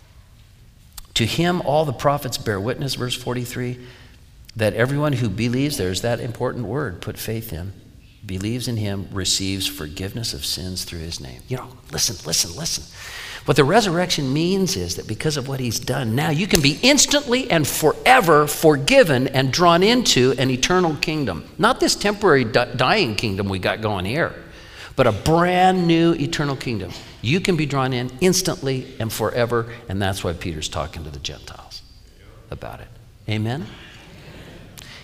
To him, all the prophets bear witness, verse 43, that everyone who believes, there's that important word, put faith in, believes in him, receives forgiveness of sins through his name. You know, listen. What the resurrection means is that because of what he's done, now you can be instantly and forever forgiven and drawn into an eternal kingdom. Not this temporary dying kingdom we got going here, but a brand new eternal kingdom. You can be drawn in instantly and forever, and that's why Peter's talking to the Gentiles about it. Amen?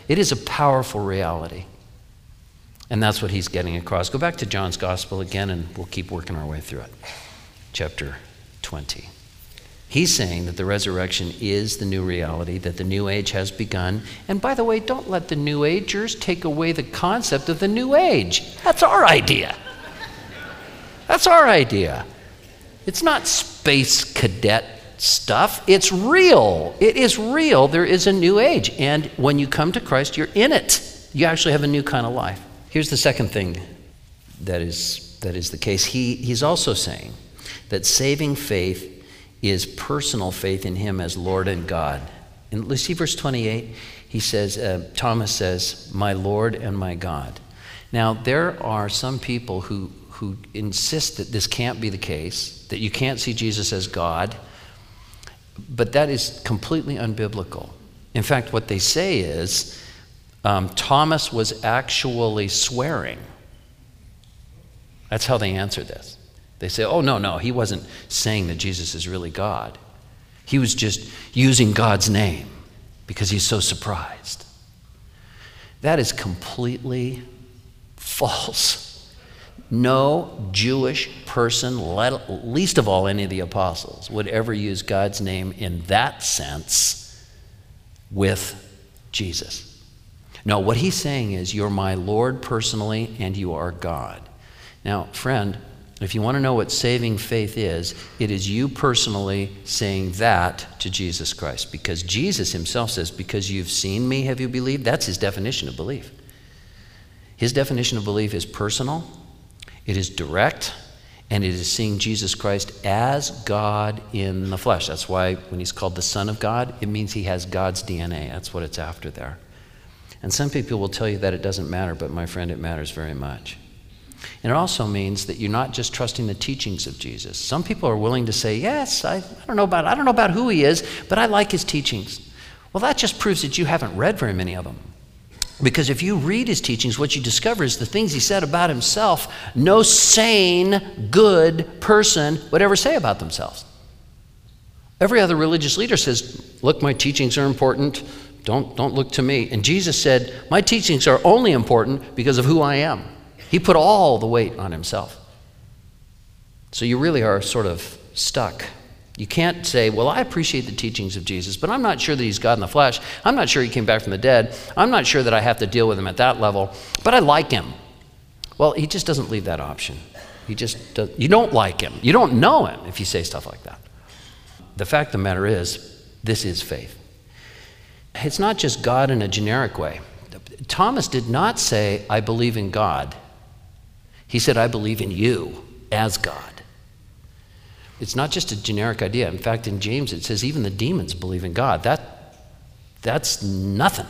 It is a powerful reality. And that's what he's getting across. Go back to John's Gospel again, and we'll keep working our way through it. Chapter 20. He's saying that the resurrection is the new reality, that the new age has begun. And by the way, don't let the New Agers take away the concept of the new age. That's our idea. That's our idea. It's not space cadet stuff. It's real. It is real. There is a new age. And when you come to Christ, you're in it. You actually have a new kind of life. Here's the second thing that is the case. He's also saying that saving faith is personal faith in him as Lord and God. In see verse 28, he says, Thomas says, "My Lord and my God." Now, there are some people who insist that this can't be the case, that you can't see Jesus as God, but that is completely unbiblical. In fact, what they say is Thomas was actually swearing. That's how they answer this. They say, oh, no, he wasn't saying that Jesus is really God. He was just using God's name because he's so surprised. That is completely false. No Jewish person, least of all any of the apostles, would ever use God's name in that sense with Jesus. No, what he's saying is, you're my Lord personally, and you are God. Now, friend, if you want to know what saving faith is, it is you personally saying that to Jesus Christ. Because Jesus himself says, because you've seen me, have you believed? That's his definition of belief. His definition of belief is personal, it is direct, and it is seeing Jesus Christ as God in the flesh. That's why when he's called the Son of God, it means he has God's DNA. That's what it's after there. And some people will tell you that it doesn't matter, but my friend, it matters very much. And it also means that you're not just trusting the teachings of Jesus. Some people are willing to say, yes, I don't know about who he is, but I like his teachings. Well, that just proves that you haven't read very many of them. Because if you read his teachings, what you discover is the things he said about himself, no sane, good person would ever say about themselves. Every other religious leader says, look, my teachings are important. Don't look to me. And Jesus said, my teachings are only important because of who I am. He put all the weight on himself. So you really are sort of stuck. You can't say, well, I appreciate the teachings of Jesus, but I'm not sure that he's God in the flesh. I'm not sure he came back from the dead. I'm not sure that I have to deal with him at that level, but I like him. Well, he just doesn't leave that option. You don't like him. You don't know him if you say stuff like that. The fact of the matter is, this is faith. It's not just God in a generic way. Thomas did not say, I believe in God. He said, I believe in you as God. It's not just a generic idea. In fact, in James it says even the demons believe in God. That's nothing.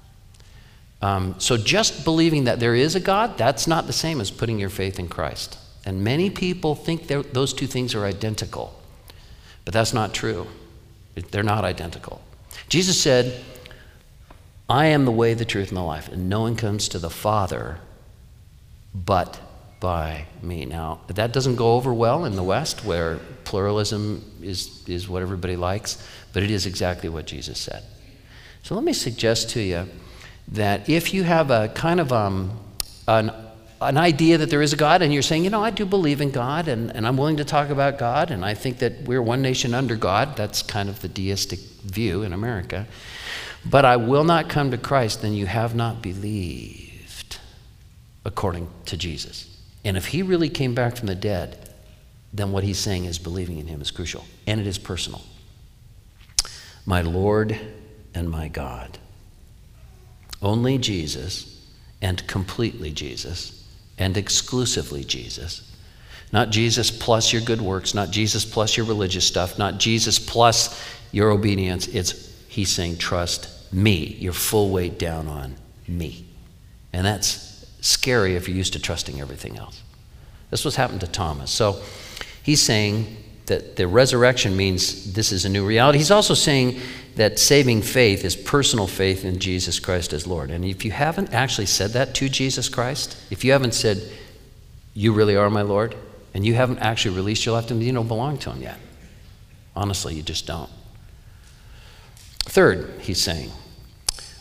So just believing that there is a God, that's not the same as putting your faith in Christ. And many people think those two things are identical. But that's not true. They're not identical. Jesus said, I am the way, the truth, and the life, and no one comes to the Father but by me. Now, that doesn't go over well in the West, where pluralism is what everybody likes, but it is exactly what Jesus said. So let me suggest to you that if you have a kind of an idea that there is a God, and you're saying, I do believe in God, and I'm willing to talk about God, and I think that we're one nation under God, that's kind of the deistic view in America, but I will not come to Christ, then you have not believed according to Jesus. And if he really came back from the dead, then what he's saying is believing in him is crucial, and it is personal. My Lord and my God. Only Jesus, and completely Jesus, and exclusively Jesus. Not Jesus plus your good works, not Jesus plus your religious stuff, not Jesus plus your obedience. He's saying, trust me, your full weight down on me. And that's scary if you're used to trusting everything else. This was happened to Thomas. So he's saying that the resurrection means this is a new reality. He's also saying that saving faith is personal faith in Jesus Christ as Lord. And if you haven't actually said that to Jesus Christ, if you haven't said, you really are my Lord, and you haven't actually released your life to him, you don't belong to him yet. Honestly, you just don't. Third, he's saying,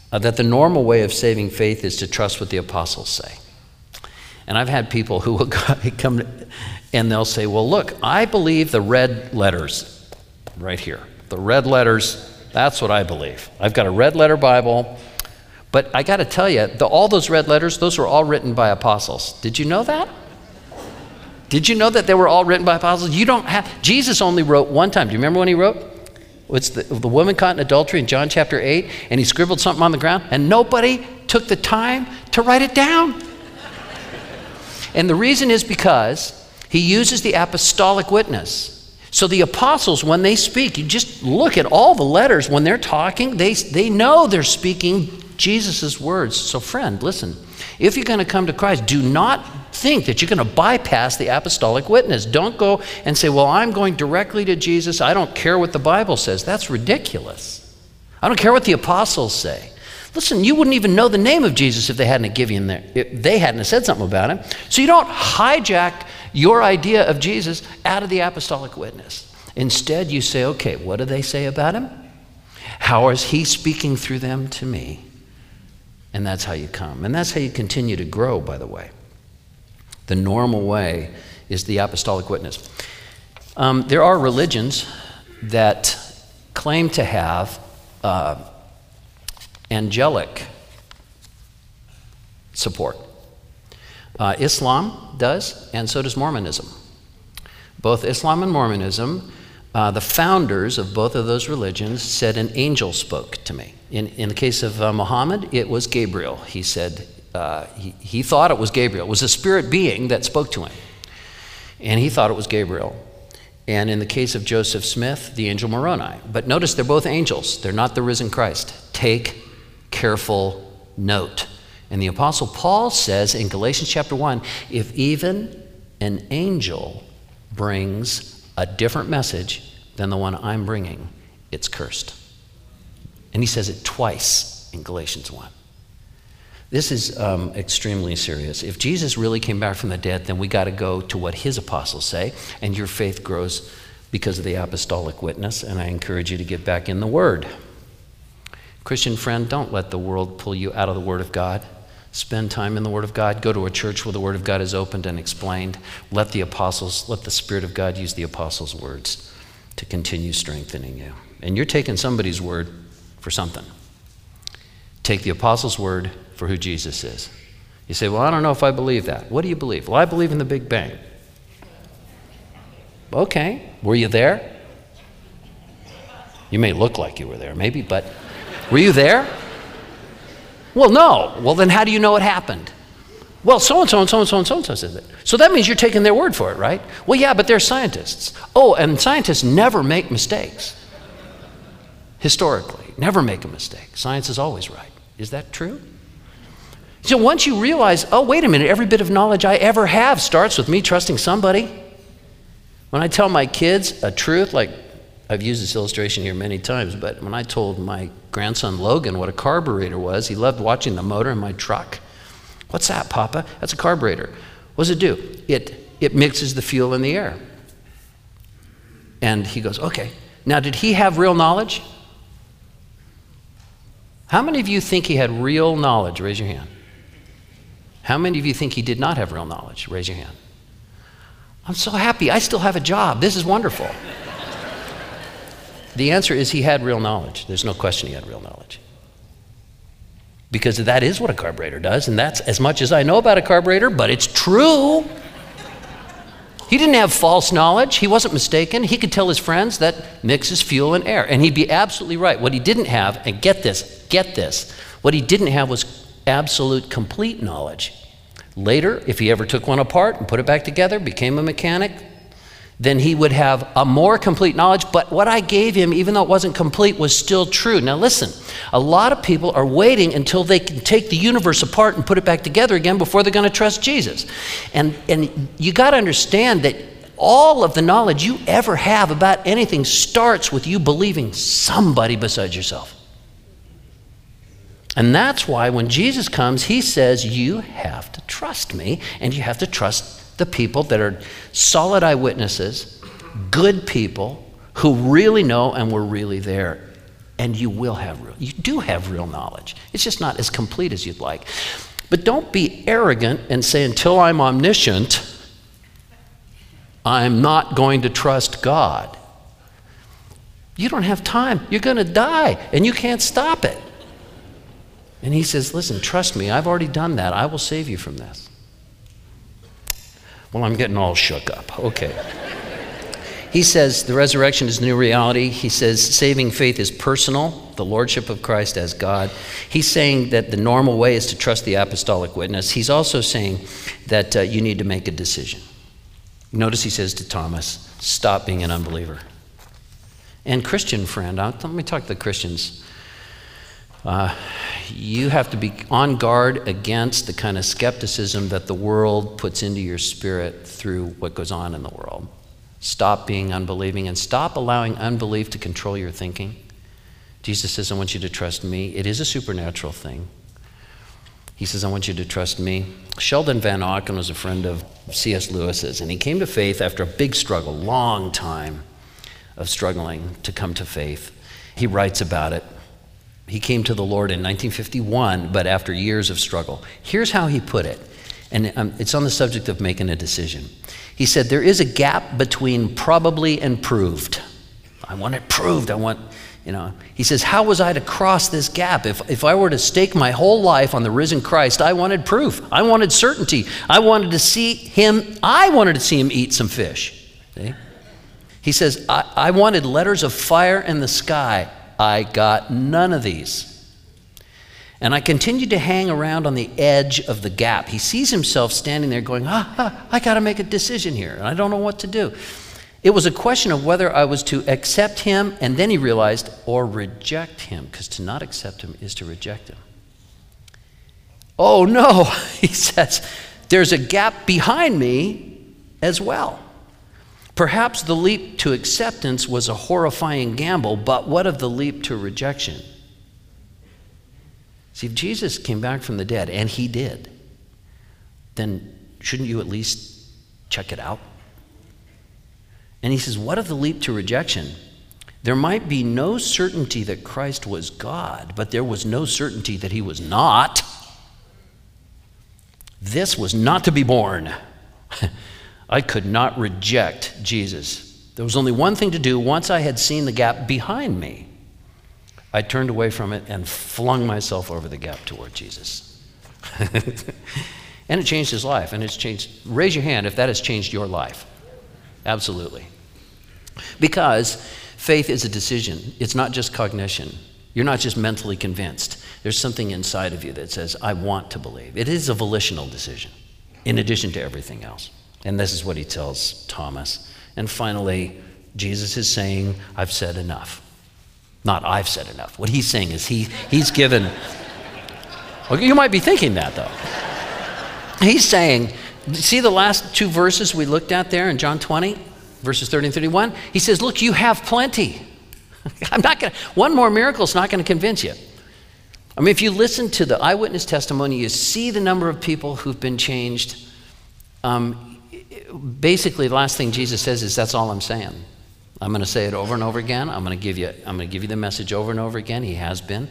that the normal way of saving faith is to trust what the apostles say. And I've had people who will come and they'll say, well, look, I believe the red letters right here. The red letters, that's what I believe. I've got a red letter Bible, but I got to tell you, all those red letters, those were all written by apostles. Did you know that? Did you know that they were all written by apostles? Jesus only wrote one time. Do you remember when he wrote? It's the woman caught in adultery in John chapter 8, and he scribbled something on the ground, and nobody took the time to write it down. And the reason is because he uses the apostolic witness. So the apostles, when they speak, you just look at all the letters. When they're talking, they know they're speaking Jesus' words. So friend, listen, if you're going to come to Christ, do not think that you're going to bypass the apostolic witness. Don't go and say, well, I'm going directly to Jesus. I don't care what the Bible says. That's ridiculous. I don't care what the apostles say. Listen, you wouldn't even know the name of Jesus if they hadn't given him there. If they hadn't said something about him. So you don't hijack your idea of Jesus out of the apostolic witness. Instead, you say, okay, what do they say about him? How is he speaking through them to me? And that's how you come. And that's how you continue to grow, by the way. The normal way is the apostolic witness. There are religions that claim to have angelic support. Islam does, and so does Mormonism. Both Islam and Mormonism, the founders of both of those religions said an angel spoke to me. In the case of Muhammad, it was Gabriel. He said, he thought it was Gabriel. It was a spirit being that spoke to him. And he thought it was Gabriel. And in the case of Joseph Smith, the angel Moroni. But notice they're both angels. They're not the risen Christ. Take careful note. And the Apostle Paul says in Galatians chapter 1, if even an angel brings a different message than the one I'm bringing, it's cursed. And he says it twice in Galatians 1. This is extremely serious. If Jesus really came back from the dead, then we got to go to what his apostles say, and your faith grows because of the apostolic witness, and I encourage you to get back in the Word. Christian friend, don't let the world pull you out of the Word of God. Spend time in the Word of God. Go to a church where the Word of God is opened and explained. Let the Spirit of God use the apostles' words to continue strengthening you. And you're taking somebody's word for something. Take the apostles' word for who Jesus is. You say, well, I don't know if I believe that. What do you believe? Well, I believe in the Big Bang. Okay, were you there? You may look like you were there, maybe, but were you there? Well, no. Well, then how do you know it happened? Well, so-and-so and so-and-so and so-and-so says it. So that means you're taking their word for it, right? Well, yeah, but they're scientists. Oh, and scientists never make mistakes. Historically, never make a mistake. Science is always right. Is that true? So once you realize, oh, wait a minute, every bit of knowledge I ever have starts with me trusting somebody. When I tell my kids a truth, like I've used this illustration here many times, but when I told my grandson Logan what a carburetor was, he loved watching the motor in my truck. What's that, Papa? That's a carburetor. What does it do? It mixes the fuel in the air. And he goes, okay. Now, did he have real knowledge? How many of you think he had real knowledge? Raise your hand. How many of you think he did not have real knowledge? Raise your hand. I'm so happy. I still have a job. This is wonderful. The answer is he had real knowledge. There's no question he had real knowledge. Because that is what a carburetor does, and that's as much as I know about a carburetor, but it's true. He didn't have false knowledge. He wasn't mistaken. He could tell his friends that mixes fuel and air, and he'd be absolutely right. What he didn't have, and get this, what he didn't have was absolute complete knowledge. Later, if he ever took one apart and put it back together, became a mechanic, then he would have a more complete knowledge, but what I gave him, even though it wasn't complete, was still true. Now listen, a lot of people are waiting until they can take the universe apart and put it back together again before they're going to trust Jesus. And you got to understand that all of the knowledge you ever have about anything starts with you believing somebody besides yourself. And that's why when Jesus comes, he says, you have to trust me, and you have to trust the people that are solid eyewitnesses, good people who really know and were really there. And you do have real knowledge. It's just not as complete as you'd like. But don't be arrogant and say, until I'm omniscient, I'm not going to trust God. You don't have time. You're going to die, and you can't stop it. And he says, listen, trust me, I've already done that. I will save you from this. Well, I'm getting all shook up. Okay. He says the resurrection is a new reality. He says saving faith is personal, the lordship of Christ as God. He's saying that the normal way is to trust the apostolic witness. He's also saying that you need to make a decision. Notice he says to Thomas, stop being an unbeliever. And Christian friend, let me talk to the Christians. You have to be on guard against the kind of skepticism that the world puts into your spirit through what goes on in the world. Stop being unbelieving and stop allowing unbelief to control your thinking. Jesus says, I want you to trust me. It is a supernatural thing. He says, I want you to trust me. Sheldon Van Auken was a friend of C.S. Lewis's, and he came to faith after a big struggle, long time of struggling to come to faith. He writes about it. He came to the Lord in 1951, but after years of struggle. Here's how he put it, and it's on the subject of making a decision. He said, there is a gap between probably and proved. I want it proved. He says, how was I to cross this gap? If I were to stake my whole life on the risen Christ, I wanted proof. I wanted certainty. I wanted to see him eat some fish. See? He says, I wanted letters of fire in the sky. I got none of these. And I continued to hang around on the edge of the gap. He sees himself standing there going, I got to make a decision here, and I don't know what to do. It was a question of whether I was to accept him, and then he realized, or reject him, because to not accept him is to reject him. Oh no, he says, there's a gap behind me as well. Perhaps the leap to acceptance was a horrifying gamble, but what of the leap to rejection? See, if Jesus came back from the dead, and he did, then shouldn't you at least check it out? And he says, what of the leap to rejection? There might be no certainty that Christ was God, but there was no certainty that he was not. This was not to be borne. I could not reject Jesus. There was only one thing to do. Once I had seen the gap behind me, I turned away from it and flung myself over the gap toward Jesus. And it changed his life, and it's changed. Raise your hand if that has changed your life. Absolutely. Because faith is a decision. It's not just cognition. You're not just mentally convinced. There's something inside of you that says, I want to believe. It is a volitional decision, in addition to everything else. And this is what he tells Thomas. And finally, Jesus is saying, I've said enough. Not I've said enough. What he's saying is he's given... Well, you might be thinking that, though. He's saying, see the last two verses we looked at there in John 20, verses 30 and 31? He says, look, you have plenty. One more miracle is not going to convince you. I mean, if you listen to the eyewitness testimony, you see the number of people who've been changed. Basically, the last thing Jesus says is, that's all I'm saying. I'm going to say it over and over again. I'm going to give you the message over and over again. He has been.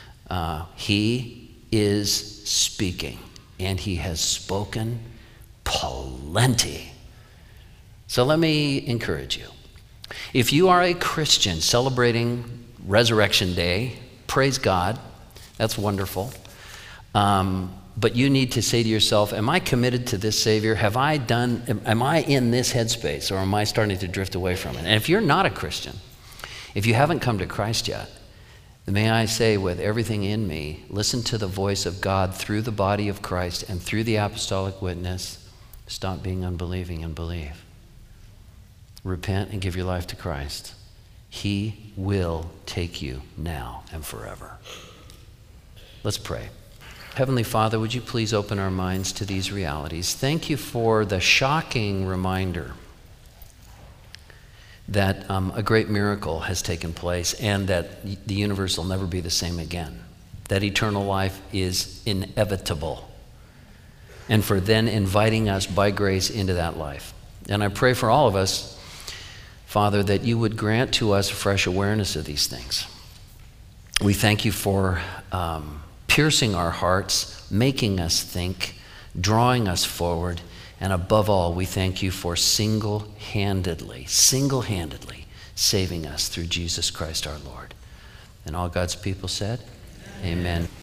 He is speaking, and he has spoken plenty. So let me encourage you. If you are a Christian celebrating Resurrection Day, praise God. That's wonderful. But you need to say to yourself, am I committed to this Savior? Am I in this headspace, or am I starting to drift away from it? And if you're not a Christian, if you haven't come to Christ yet, then may I say with everything in me, listen to the voice of God through the body of Christ and through the apostolic witness. Stop being unbelieving and believe. Repent and give your life to Christ. He will take you now and forever. Let's pray. Heavenly Father, would you please open our minds to these realities? Thank you for the shocking reminder that a great miracle has taken place and that the universe will never be the same again, that eternal life is inevitable, and for then inviting us by grace into that life. And I pray for all of us, Father, that you would grant to us a fresh awareness of these things, We thank you for piercing our hearts, making us think, drawing us forward, and above all, we thank you for single-handedly saving us through Jesus Christ our Lord. And all God's people said, Amen.